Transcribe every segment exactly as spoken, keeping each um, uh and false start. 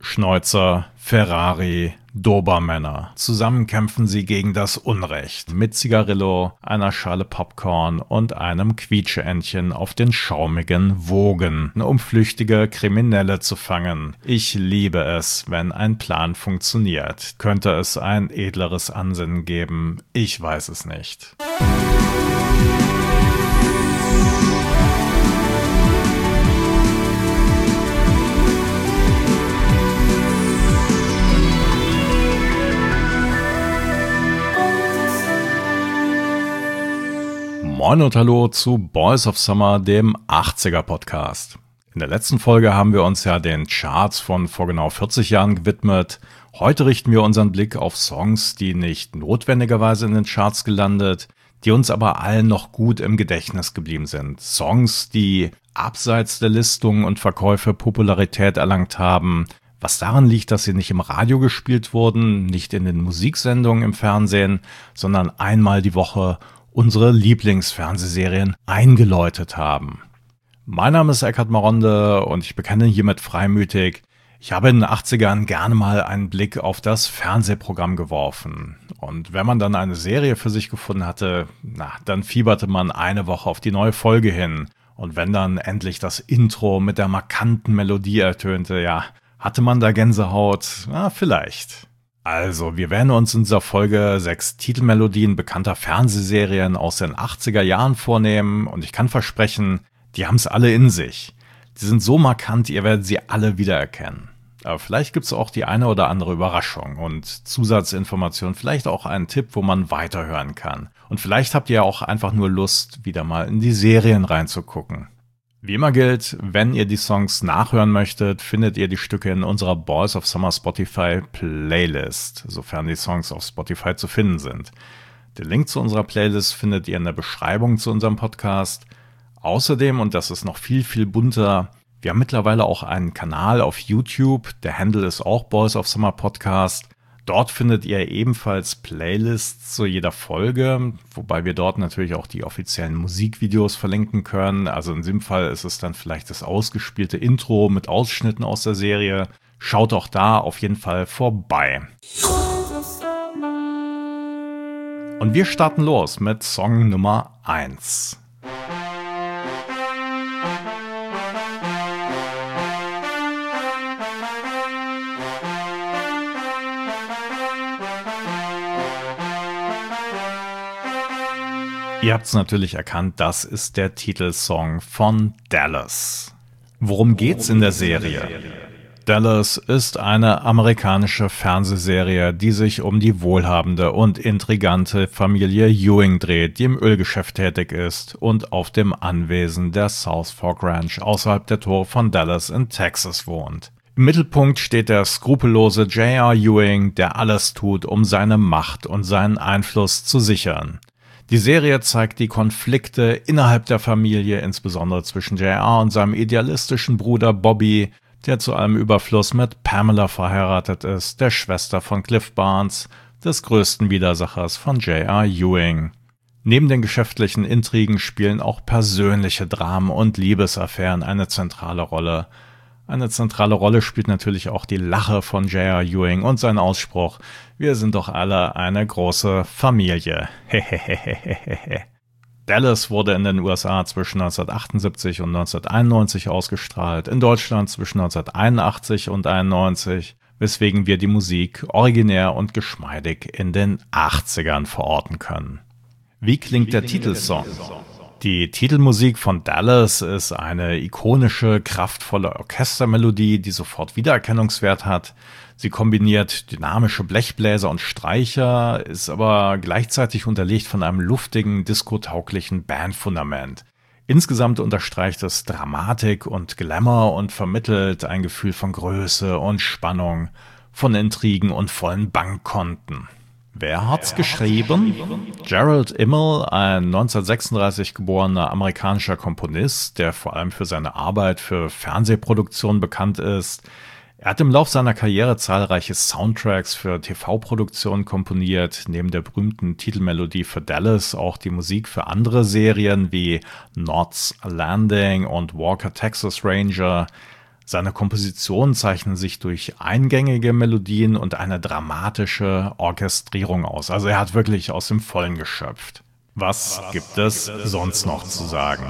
Schneuzer, Ferrari, Dobermänner. Zusammen kämpfen sie gegen das Unrecht. Mit Zigarillo, einer Schale Popcorn und einem Quietscheentchen auf den schaumigen Wogen, um flüchtige Kriminelle zu fangen. Ich liebe es, wenn ein Plan funktioniert. Könnte es ein edleres Ansinnen geben? Ich weiß es nicht. Moin und hallo zu Boys of Summer, dem achtziger Podcast. In der letzten Folge haben wir uns ja den Charts von vor genau vierzig Jahren gewidmet. Heute richten wir unseren Blick auf Songs, die nicht notwendigerweise in den Charts gelandet, die uns aber allen noch gut im Gedächtnis geblieben sind. Songs, die abseits der Listungen und Verkäufe Popularität erlangt haben, was daran liegt, dass sie nicht im Radio gespielt wurden, nicht in den Musiksendungen im Fernsehen, sondern einmal die Woche unsere Lieblingsfernsehserien eingeläutet haben. Mein Name ist Eckhard Maronde und ich bekenne hiermit freimütig, ich habe in den achtzigern gerne mal einen Blick auf das Fernsehprogramm geworfen. Und wenn man dann eine Serie für sich gefunden hatte, na, dann fieberte man eine Woche auf die neue Folge hin. Und wenn dann endlich das Intro mit der markanten Melodie ertönte, ja, hatte man da Gänsehaut? Na, vielleicht. Also, wir werden uns in dieser Folge sechs Titelmelodien bekannter Fernsehserien aus den achtziger Jahren vornehmen und ich kann versprechen, die haben es alle in sich. Die sind so markant, ihr werdet sie alle wiedererkennen. Aber vielleicht gibt es auch die eine oder andere Überraschung und Zusatzinformation, vielleicht auch einen Tipp, wo man weiterhören kann. Und vielleicht habt ihr ja auch einfach nur Lust, wieder mal in die Serien reinzugucken. Wie immer gilt, wenn ihr die Songs nachhören möchtet, findet ihr die Stücke in unserer Boys of Summer Spotify Playlist, sofern die Songs auf Spotify zu finden sind. Den Link zu unserer Playlist findet ihr in der Beschreibung zu unserem Podcast. Außerdem, und das ist noch viel, viel bunter, wir haben mittlerweile auch einen Kanal auf YouTube, der Handle ist auch Boys of Summer Podcast. Dort findet ihr ebenfalls Playlists zu jeder Folge, wobei wir dort natürlich auch die offiziellen Musikvideos verlinken können. Also in diesem Fall ist es dann vielleicht das ausgespielte Intro mit Ausschnitten aus der Serie. Schaut auch da auf jeden Fall vorbei. Und wir starten los mit Song Nummer eins. Ihr habt es natürlich erkannt, das ist der Titelsong von Dallas. Worum geht's in der Serie? Dallas ist eine amerikanische Fernsehserie, die sich um die wohlhabende und intrigante Familie Ewing dreht, die im Ölgeschäft tätig ist und auf dem Anwesen der South Fork Ranch außerhalb der Tore von Dallas in Texas wohnt. Im Mittelpunkt steht der skrupellose J R Ewing, der alles tut, um seine Macht und seinen Einfluss zu sichern. Die Serie zeigt die Konflikte innerhalb der Familie, insbesondere zwischen J R und seinem idealistischen Bruder Bobby, der zu allem Überfluss mit Pamela verheiratet ist, der Schwester von Cliff Barnes, des größten Widersachers von J R Ewing. Neben den geschäftlichen Intrigen spielen auch persönliche Dramen und Liebesaffären eine zentrale Rolle. Eine zentrale Rolle spielt natürlich auch die Lache von J R Ewing und sein Ausspruch: Wir sind doch alle eine große Familie. Hehehehehe. Dallas wurde in den U S A zwischen neunzehnhundertachtundsiebzig und neunzehnhunderteinundneunzig ausgestrahlt, in Deutschland zwischen neunzehnhunderteinundachtzig und einundneunzig, weswegen wir die Musik originär und geschmeidig in den achtzigern verorten können. Wie klingt der Titelsong? Die Titelmusik von Dallas ist eine ikonische, kraftvolle Orchestermelodie, die sofort Wiedererkennungswert hat. Sie kombiniert dynamische Blechbläser und Streicher, ist aber gleichzeitig unterlegt von einem luftigen, diskotauglichen Bandfundament. Insgesamt unterstreicht es Dramatik und Glamour und vermittelt ein Gefühl von Größe und Spannung, von Intrigen und vollen Bankkonten. Wer hat's geschrieben? Gerald Immel, ein neunzehnhundertsechsunddreißig geborener amerikanischer Komponist, der vor allem für seine Arbeit für Fernsehproduktionen bekannt ist. Er hat im Lauf seiner Karriere zahlreiche Soundtracks für T V-Produktionen komponiert, neben der berühmten Titelmelodie für Dallas auch die Musik für andere Serien wie Knots Landing und Walker Texas Ranger. Seine Kompositionen zeichnen sich durch eingängige Melodien und eine dramatische Orchestrierung aus. Also er hat wirklich aus dem Vollen geschöpft. Was gibt es sonst noch zu sagen?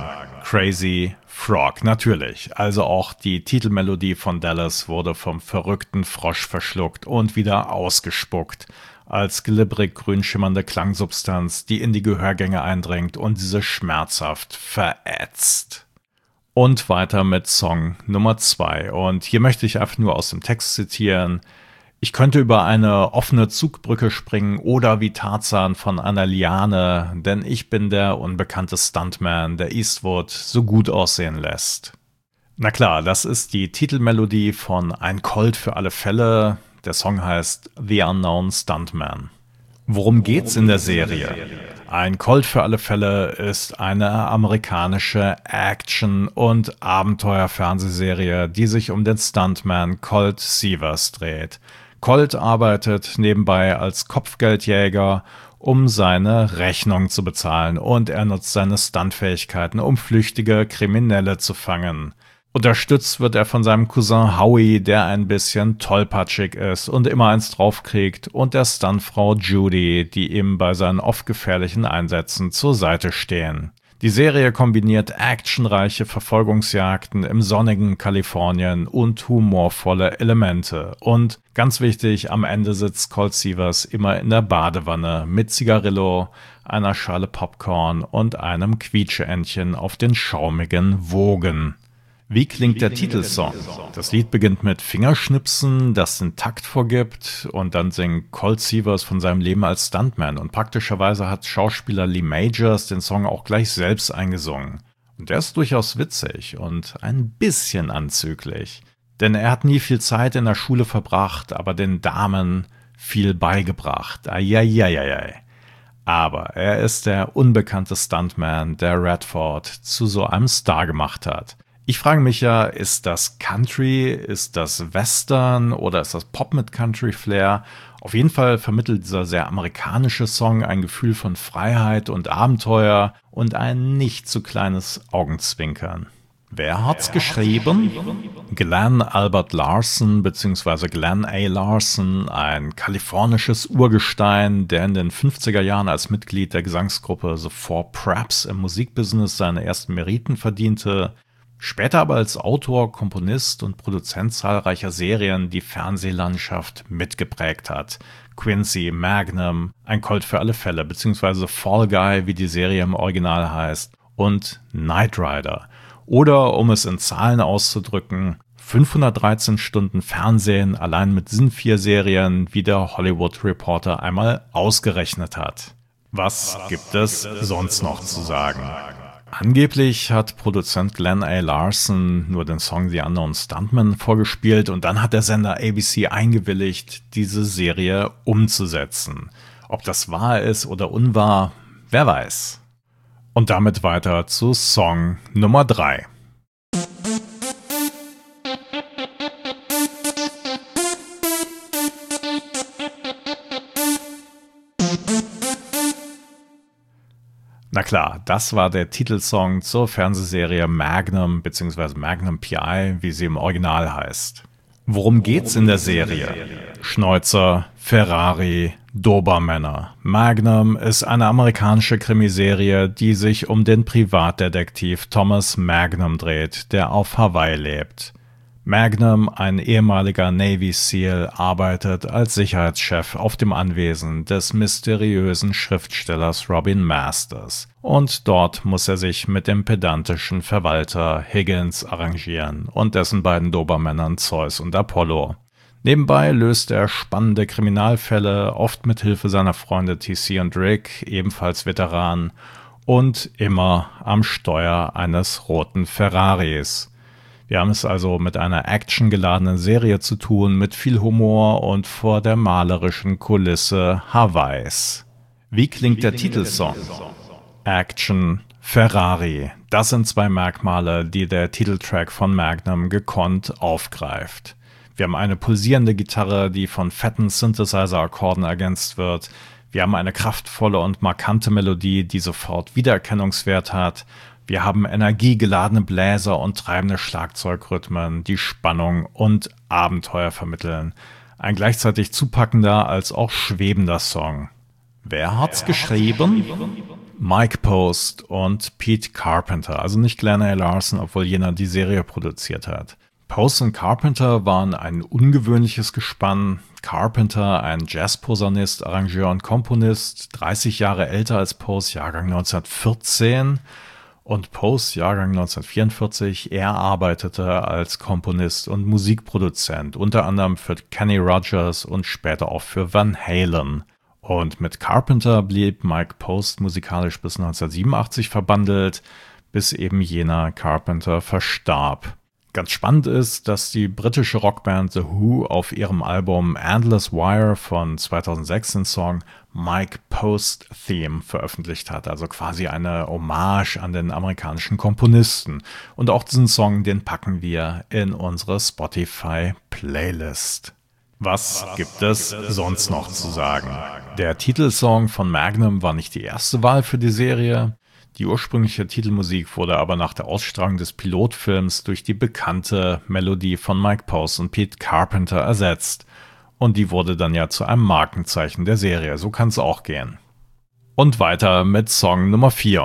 Crazy Frog, natürlich. Also auch die Titelmelodie von Dallas wurde vom verrückten Frosch verschluckt und wieder ausgespuckt, als glibberig grün schimmernde Klangsubstanz, die in die Gehörgänge eindringt und diese schmerzhaft verätzt. Und weiter mit Song Nummer zwei. Und hier möchte ich einfach nur aus dem Text zitieren. Ich könnte über eine offene Zugbrücke springen oder wie Tarzan von einer Liane, denn ich bin der unbekannte Stuntman, der Eastwood so gut aussehen lässt. Na klar, das ist die Titelmelodie von Ein Colt für alle Fälle. Der Song heißt The Unknown Stuntman. Worum geht's in der Serie? Ein Colt für alle Fälle ist eine amerikanische Action- und Abenteuer-Fernsehserie, die sich um den Stuntman Colt Seavers dreht. Colt arbeitet nebenbei als Kopfgeldjäger, um seine Rechnung zu bezahlen, und er nutzt seine Stuntfähigkeiten, um flüchtige Kriminelle zu fangen. Unterstützt wird er von seinem Cousin Howie, der ein bisschen tollpatschig ist und immer eins draufkriegt, und der Stuntfrau Judy, die ihm bei seinen oft gefährlichen Einsätzen zur Seite stehen. Die Serie kombiniert actionreiche Verfolgungsjagden im sonnigen Kalifornien und humorvolle Elemente. Und ganz wichtig, am Ende sitzt Colt Seavers immer in der Badewanne mit Zigarillo, einer Schale Popcorn und einem Quietscheentchen auf den schaumigen Wogen. Wie klingt der Titelsong? Das Lied beginnt mit Fingerschnipsen, das den Takt vorgibt, und dann singt Colt Seavers von seinem Leben als Stuntman, und praktischerweise hat Schauspieler Lee Majors den Song auch gleich selbst eingesungen. Und der ist durchaus witzig und ein bisschen anzüglich, denn er hat nie viel Zeit in der Schule verbracht, aber den Damen viel beigebracht. Eieieiei. Aber er ist der unbekannte Stuntman, der Radford zu so einem Star gemacht hat. Ich frage mich ja, ist das Country, ist das Western oder ist das Pop mit Country-Flair? Auf jeden Fall vermittelt dieser sehr amerikanische Song ein Gefühl von Freiheit und Abenteuer und ein nicht zu kleines Augenzwinkern. Wer hat's geschrieben? Glenn Albert Larson bzw. Glenn A. Larson, ein kalifornisches Urgestein, der in den fünfziger Jahren als Mitglied der Gesangsgruppe The Four Preps im Musikbusiness seine ersten Meriten verdiente, später aber als Autor, Komponist und Produzent zahlreicher Serien die Fernsehlandschaft mitgeprägt hat. Quincy, Magnum, Ein Colt für alle Fälle, beziehungsweise Fall Guy, wie die Serie im Original heißt, und Knight Rider. Oder, um es in Zahlen auszudrücken, fünfhundertdreizehn Stunden Fernsehen allein mit diesen vier Serien, wie der Hollywood Reporter einmal ausgerechnet hat. Was gibt es sonst noch zu sagen? Angeblich hat Produzent Glenn A. Larson nur den Song The Unknown Stuntman vorgespielt und dann hat der Sender A B C eingewilligt, diese Serie umzusetzen. Ob das wahr ist oder unwahr, wer weiß. Und damit weiter zu Song Nummer drei. Na klar, das war der Titelsong zur Fernsehserie Magnum bzw. Magnum P I, wie sie im Original heißt. Worum geht's in der Serie? Schnäuzer, Ferrari, Dobermänner. Magnum ist eine amerikanische Krimiserie, die sich um den Privatdetektiv Thomas Magnum dreht, der auf Hawaii lebt. Magnum, ein ehemaliger Navy SEAL, arbeitet als Sicherheitschef auf dem Anwesen des mysteriösen Schriftstellers Robin Masters. Und dort muss er sich mit dem pedantischen Verwalter Higgins arrangieren und dessen beiden Dobermännern Zeus und Apollo. Nebenbei löst er spannende Kriminalfälle, oft mit Hilfe seiner Freunde T C und Rick, ebenfalls Veteranen, und immer am Steuer eines roten Ferraris. Wir haben es also mit einer actiongeladenen Serie zu tun, mit viel Humor und vor der malerischen Kulisse Hawaiis. Wie klingt der Titelsong? Action, Ferrari. Das sind zwei Merkmale, die der Titeltrack von Magnum gekonnt aufgreift. Wir haben eine pulsierende Gitarre, die von fetten Synthesizer-Akkorden ergänzt wird. Wir haben eine kraftvolle und markante Melodie, die sofort Wiedererkennungswert hat. Wir haben energiegeladene Bläser und treibende Schlagzeugrhythmen, die Spannung und Abenteuer vermitteln. Ein gleichzeitig zupackender als auch schwebender Song. Wer hat's geschrieben? Mike Post und Pete Carpenter, also nicht Glenn A. Larson, obwohl jener die Serie produziert hat. Post und Carpenter waren ein ungewöhnliches Gespann. Carpenter, ein Jazzposaunist, Arrangeur und Komponist, dreißig Jahre älter als Post, Jahrgang neunzehnhundertvierzehn. Und Post, Jahrgang neunzehnhundertvierundvierzig, er arbeitete als Komponist und Musikproduzent, unter anderem für Kenny Rogers und später auch für Van Halen. Und mit Carpenter blieb Mike Post musikalisch bis neunzehnhundertsiebenundachtzig verbandelt, bis eben jener Carpenter verstarb. Ganz spannend ist, dass die britische Rockband The Who auf ihrem Album Endless Wire von zweitausendsechs den Song Mike Post Theme veröffentlicht hat, also quasi eine Hommage an den amerikanischen Komponisten. Und auch diesen Song, den packen wir in unsere Spotify-Playlist. Was gibt es sonst noch zu sagen? Der Titelsong von Magnum war nicht die erste Wahl für die Serie. Die ursprüngliche Titelmusik wurde aber nach der Ausstrahlung des Pilotfilms durch die bekannte Melodie von Mike Post und Pete Carpenter ersetzt. Und die wurde dann ja zu einem Markenzeichen der Serie. So kann es auch gehen. Und weiter mit Song Nummer vier.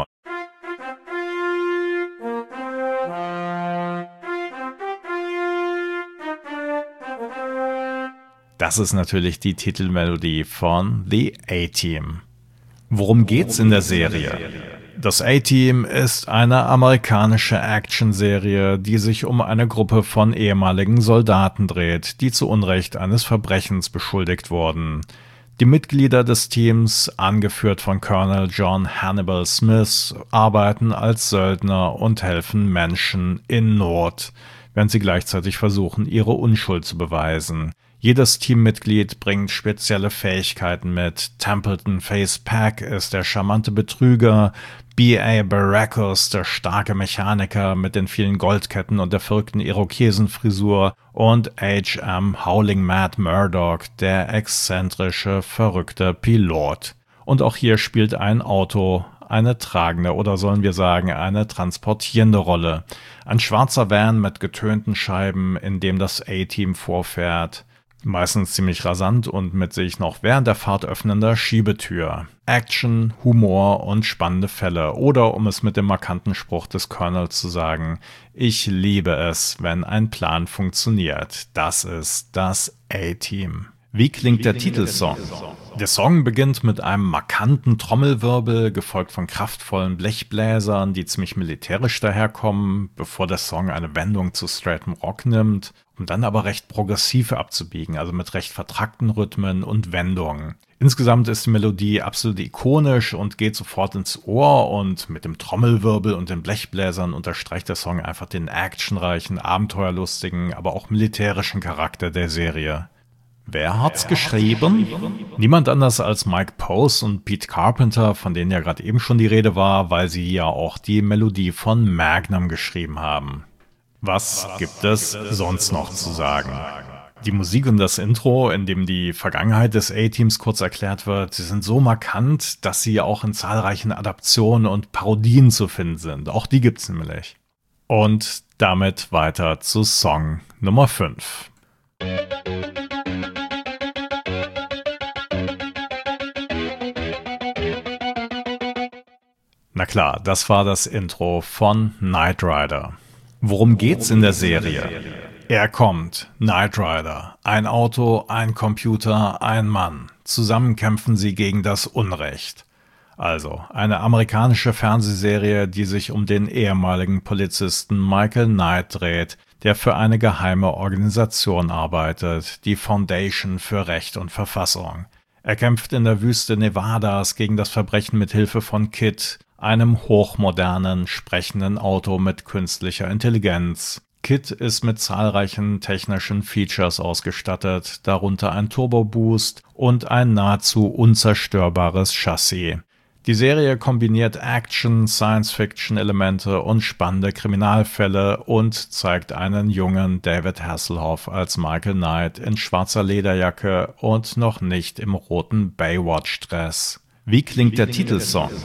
Das ist natürlich die Titelmelodie von The A-Team. Worum geht's in der Serie? Das A-Team ist eine amerikanische Actionserie, die sich um eine Gruppe von ehemaligen Soldaten dreht, die zu Unrecht eines Verbrechens beschuldigt wurden. Die Mitglieder des Teams, angeführt von Colonel John Hannibal Smith, arbeiten als Söldner und helfen Menschen in Not, während sie gleichzeitig versuchen, ihre Unschuld zu beweisen. Jedes Teammitglied bringt spezielle Fähigkeiten mit. Templeton Face Pack ist der charmante Betrüger, B A Baracus, der starke Mechaniker mit den vielen Goldketten und der verrückten Irokesenfrisur und H M Howling Mad Murdoch, der exzentrische, verrückte Pilot. Und auch hier spielt ein Auto eine tragende oder sollen wir sagen eine transportierende Rolle. Ein schwarzer Van mit getönten Scheiben, in dem das A-Team vorfährt. Meistens ziemlich rasant und mit sich noch während der Fahrt öffnender Schiebetür. Action, Humor und spannende Fälle. Oder um es mit dem markanten Spruch des Colonels zu sagen, ich liebe es, wenn ein Plan funktioniert. Das ist das A-Team. Wie klingt der Titelsong? Der Song beginnt mit einem markanten Trommelwirbel, gefolgt von kraftvollen Blechbläsern, die ziemlich militärisch daherkommen, bevor der Song eine Wendung zu straightem Rock nimmt, um dann aber recht progressiv abzubiegen, also mit recht vertrackten Rhythmen und Wendungen. Insgesamt ist die Melodie absolut ikonisch und geht sofort ins Ohr, und mit dem Trommelwirbel und den Blechbläsern unterstreicht der Song einfach den actionreichen, abenteuerlustigen, aber auch militärischen Charakter der Serie. Wer hat's geschrieben? Niemand anders als Mike Post und Pete Carpenter, von denen ja gerade eben schon die Rede war, weil sie ja auch die Melodie von Magnum geschrieben haben. Was gibt es sonst noch zu sagen? Die Musik und das Intro, in dem die Vergangenheit des A-Teams kurz erklärt wird, sie sind so markant, dass sie auch in zahlreichen Adaptionen und Parodien zu finden sind. Auch die gibt's nämlich. Und damit weiter zu Song Nummer fünf. Na klar, das war das Intro von Knight Rider. Worum geht's in der Serie? Er kommt, Knight Rider, ein Auto, ein Computer, ein Mann. Zusammen kämpfen sie gegen das Unrecht. Also, eine amerikanische Fernsehserie, die sich um den ehemaligen Polizisten Michael Knight dreht, der für eine geheime Organisation arbeitet, die Foundation für Recht und Verfassung. Er kämpft in der Wüste Nevadas gegen das Verbrechen mit Hilfe von KITT, einem hochmodernen, sprechenden Auto mit künstlicher Intelligenz. KITT ist mit zahlreichen technischen Features ausgestattet, darunter ein Turbo-Boost und ein nahezu unzerstörbares Chassis. Die Serie kombiniert Action, Science-Fiction-Elemente und spannende Kriminalfälle und zeigt einen jungen David Hasselhoff als Michael Knight in schwarzer Lederjacke und noch nicht im roten Baywatch-Dress. Wie klingt der Titelsong?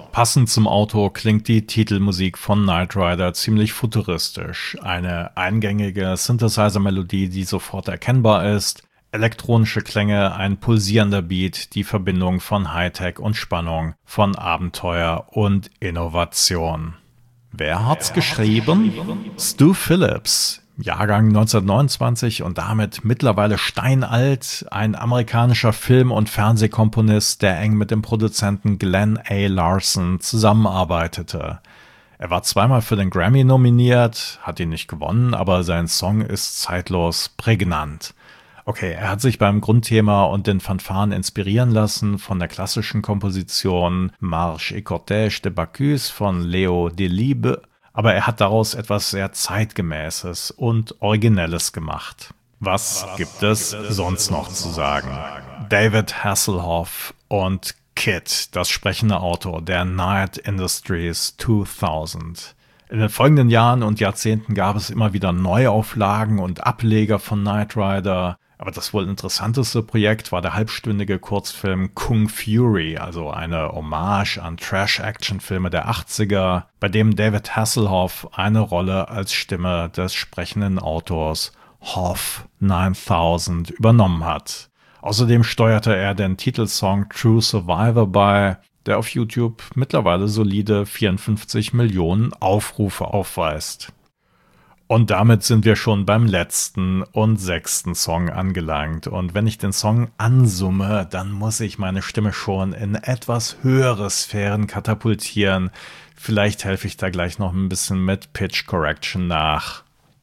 Passend zum Auto klingt die Titelmusik von Knight Rider ziemlich futuristisch. Eine eingängige Synthesizer-Melodie, die sofort erkennbar ist, elektronische Klänge, ein pulsierender Beat, die Verbindung von Hightech und Spannung, von Abenteuer und Innovation. Wer hat's geschrieben? Stu Phillips, Jahrgang neunzehnhundertneunundzwanzig und damit mittlerweile steinalt, ein amerikanischer Film- und Fernsehkomponist, der eng mit dem Produzenten Glenn A. Larson zusammenarbeitete. Er war zweimal für den Grammy nominiert, hat ihn nicht gewonnen, aber sein Song ist zeitlos prägnant. Okay, er hat sich beim Grundthema und den Fanfaren inspirieren lassen von der klassischen Komposition Marche et Cortège de Bacchus von Leo Delibes, aber er hat daraus etwas sehr Zeitgemäßes und Originelles gemacht. Was, Was gibt es gibt sonst noch zu sagen? David Hasselhoff und Kit, das sprechende Auto der Knight Industries zweitausend. In den folgenden Jahren und Jahrzehnten gab es immer wieder Neuauflagen und Ableger von Knight Rider. Aber das wohl interessanteste Projekt war der halbstündige Kurzfilm Kung Fury, also eine Hommage an Trash-Action-Filme der achtziger, bei dem David Hasselhoff eine Rolle als Stimme des sprechenden Autors Hoff neuntausend übernommen hat. Außerdem steuerte er den Titelsong True Survivor bei, der auf YouTube mittlerweile solide vierundfünfzig Millionen Aufrufe aufweist. Und damit sind wir schon beim letzten und sechsten Song angelangt. Und wenn ich den Song ansumme, dann muss ich meine Stimme schon in etwas höhere Sphären katapultieren. Vielleicht helfe ich da gleich noch ein bisschen mit Pitch Correction nach.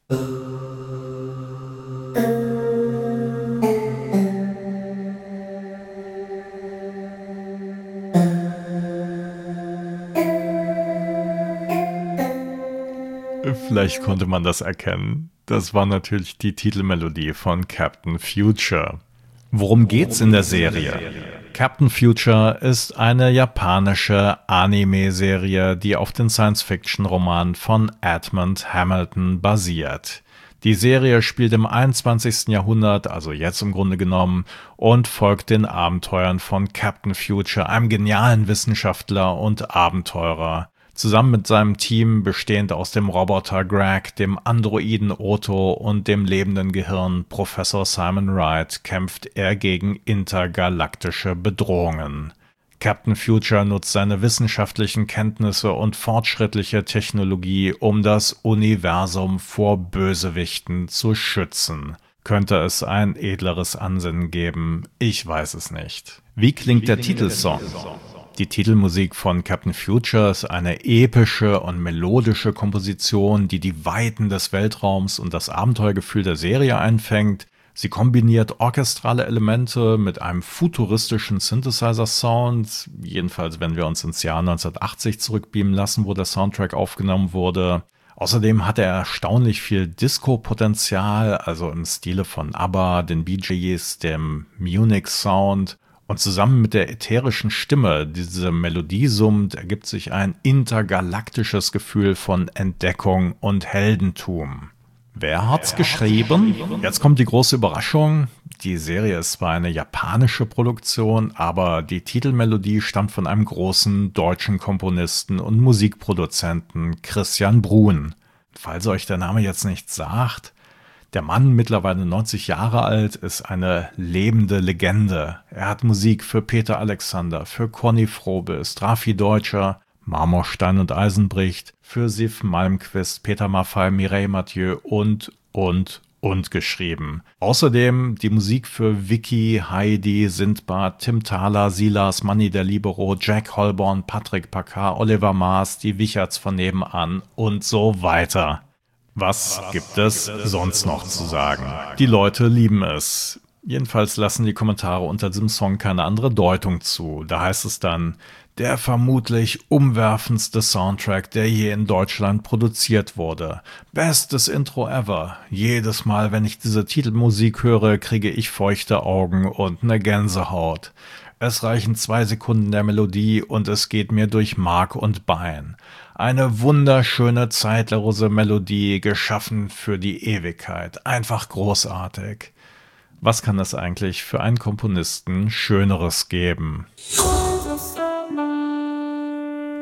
Vielleicht konnte man das erkennen. Das war natürlich die Titelmelodie von Captain Future. Worum geht's in der Serie? Captain Future ist eine japanische Anime-Serie, die auf den Science-Fiction-Roman von Edmund Hamilton basiert. Die Serie spielt im einundzwanzigsten Jahrhundert, also jetzt im Grunde genommen, und folgt den Abenteuern von Captain Future, einem genialen Wissenschaftler und Abenteurer. Zusammen mit seinem Team, bestehend aus dem Roboter Greg, dem Androiden Otto und dem lebenden Gehirn Professor Simon Wright, kämpft er gegen intergalaktische Bedrohungen. Captain Future nutzt seine wissenschaftlichen Kenntnisse und fortschrittliche Technologie, um das Universum vor Bösewichten zu schützen. Könnte es ein edleres Ansinnen geben? Ich weiß es nicht. Wie klingt der Titelsong? Die Titelmusik von Captain Future ist eine epische und melodische Komposition, die die Weiten des Weltraums und das Abenteuergefühl der Serie einfängt. Sie kombiniert orchestrale Elemente mit einem futuristischen Synthesizer-Sound, jedenfalls wenn wir uns ins Jahr neunzehnhundertachtzig zurückbeamen lassen, wo der Soundtrack aufgenommen wurde. Außerdem hat er erstaunlich viel Disco-Potenzial, also im Stile von ABBA, den Bee Gees, dem Munich-Sound. Und zusammen mit der ätherischen Stimme, die diese Melodie summt, ergibt sich ein intergalaktisches Gefühl von Entdeckung und Heldentum. Wer hat's geschrieben? Jetzt kommt die große Überraschung. Die Serie ist zwar eine japanische Produktion, aber die Titelmelodie stammt von einem großen deutschen Komponisten und Musikproduzenten, Christian Bruhn. Falls euch der Name jetzt nichts sagt: Der Mann, mittlerweile neunzig Jahre alt, ist eine lebende Legende. Er hat Musik für Peter Alexander, für Conny Frobis, Raffi Deutscher, Marmorstein und Eisenbricht, für Sif Malmquist, Peter Maffay, Mireille Mathieu und, und, und geschrieben. Außerdem die Musik für Vicky, Heidi, Sindbad, Tim Thaler, Silas, Manni der Libero, Jack Holborn, Patrick Packard, Oliver Maas, die Wicherts von nebenan und so weiter. Was gibt es sonst noch zu sagen? Die Leute lieben es. Jedenfalls lassen die Kommentare unter diesem Song keine andere Deutung zu. Da heißt es dann: Der vermutlich umwerfendste Soundtrack, der je in Deutschland produziert wurde. Bestes Intro ever. Jedes Mal, wenn ich diese Titelmusik höre, kriege ich feuchte Augen und eine Gänsehaut. Es reichen zwei Sekunden der Melodie und es geht mir durch Mark und Bein. Eine wunderschöne, zeitlose Melodie, geschaffen für die Ewigkeit. Einfach großartig. Was kann es eigentlich für einen Komponisten Schöneres geben?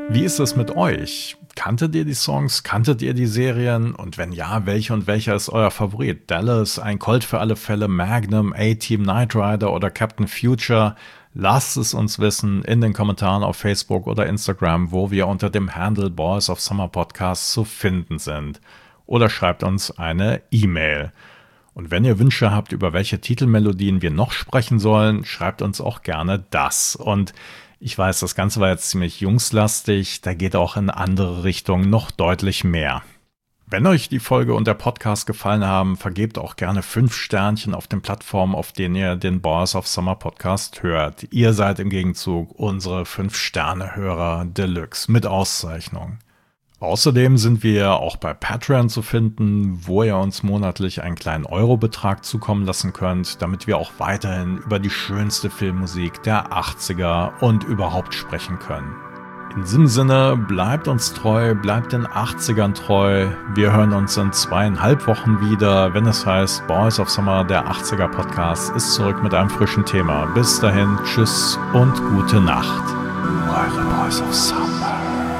Wie ist es mit euch? Kanntet ihr die Songs? Kanntet ihr die Serien? Und wenn ja, welche und welcher ist euer Favorit? Dallas, Ein Colt für alle Fälle, Magnum, A-Team, Knight Rider oder Captain Future? Lasst es uns wissen in den Kommentaren auf Facebook oder Instagram, wo wir unter dem Handle Boys of Summer Podcast zu finden sind. Oder schreibt uns eine E-Mail. Und wenn ihr Wünsche habt, über welche Titelmelodien wir noch sprechen sollen, schreibt uns auch gerne das. Und ich weiß, das Ganze war jetzt ziemlich jungslastig, da geht auch in andere Richtungen noch deutlich mehr. Wenn euch die Folge und der Podcast gefallen haben, vergebt auch gerne fünf Sternchen auf den Plattformen, auf denen ihr den Boys of Summer Podcast hört. Ihr seid im Gegenzug unsere fünf Sterne Hörer Deluxe mit Auszeichnung. Außerdem sind wir auch bei Patreon zu finden, wo ihr uns monatlich einen kleinen Eurobetrag zukommen lassen könnt, damit wir auch weiterhin über die schönste Filmmusik der achtziger und überhaupt sprechen können. In diesem Sinne, bleibt uns treu, bleibt den achtzigern treu. Wir hören uns in zweieinhalb Wochen wieder, wenn es heißt Boys of Summer, der achtziger Podcast, ist zurück mit einem frischen Thema. Bis dahin, tschüss und gute Nacht. Eure Boys of Summer.